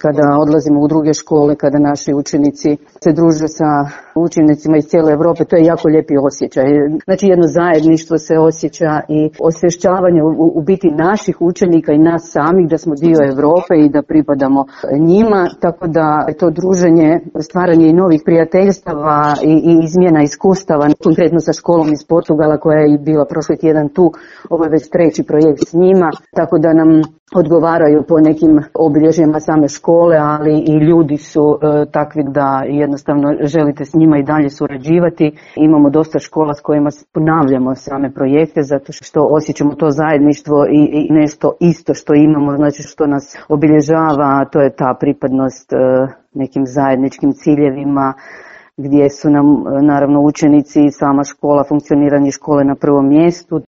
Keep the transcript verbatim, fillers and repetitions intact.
kada odlazimo u druge škole, kada naši učenici se druže sa učenicima iz cijele Europe, to je jako lijepi osjećaj. Znači jedno zajedništvo se osjeća i osvješćavanje u, u biti naših učenika i nas samih da smo dio Europe i da pripadamo njima, tako da to druženje, stvaranje i novih prijateljstava i, i izmjena iskustava, konkretno sa školom iz Portugala koja je bila prošli tjedan tu, ovo je već treći projekt s njima, tako da nam odgovaraju po nekim obilježjima same škole, ali i ljudi su e, takvi da jednostavno želite s njima i dalje surađivati. Imamo dosta škola s kojima ponavljamo same projekte zato što osjećamo to zajedništvo i, i nešto isto što imamo, znači što nas obilježava, a to je ta pripadnost e, nekim zajedničkim ciljevima, gdje su nam naravno učenici i sama škola, funkcioniranje škole na prvom mjestu.